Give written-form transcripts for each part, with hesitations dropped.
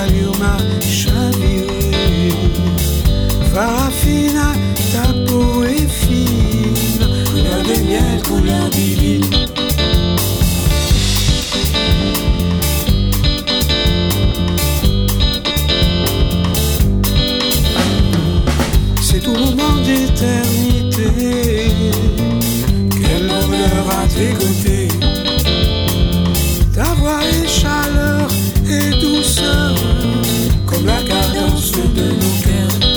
allure m'a chaviré. Farafina, ta peau est fine, couleur de miel, couleur divine. C'est tout moment d'éternité, quel bonheur à tes côtés. Ta voix est chaleur et douceur, comme la cadence de nos cœurs.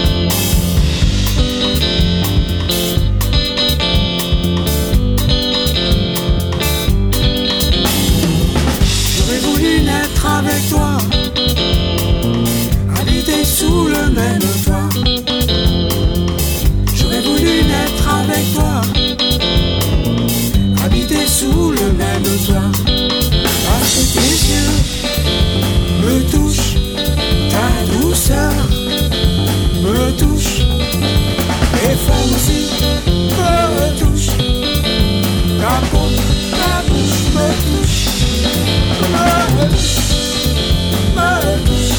J'aurais voulu naître avec toi, habiter sous le même toit. J'aurais voulu naître avec toi, habiter sous le même toit. Parce que tes yeux me touchent, ta douceur me touche, et femmes aussi me touchent. Ta peau, ta bouche me touche, me touche, me touche.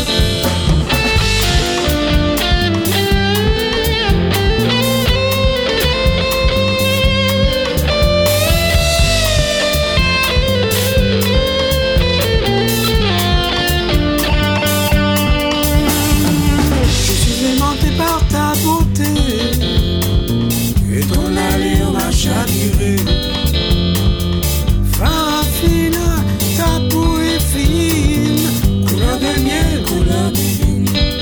Par ta beauté et ton allure m'a chaviré. Farafina, ta peau est fine, couleur de miel, couleur divine.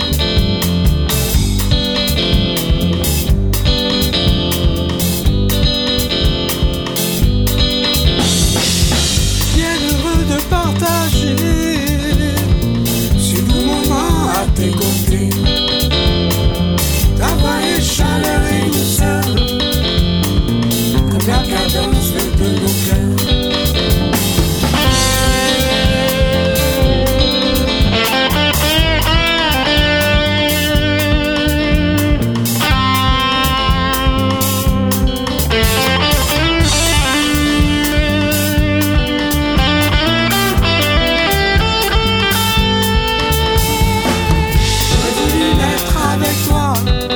Bien heureux de partager ces doux moments à tes côtés. Ta voix est chaleur et douceur, comme la cadence de nos cœurs. J'aurais voulu naître avec toi,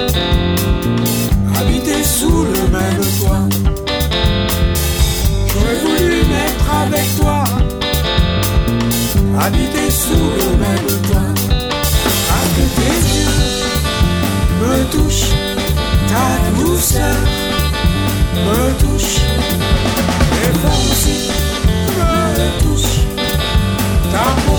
habiter sous le même toit. J'aurais voulu naître avec toi, habiter sous le même toit. Parce que tes yeux me touchent, ta douceur me touche, et toi aussi me touche. Ta peau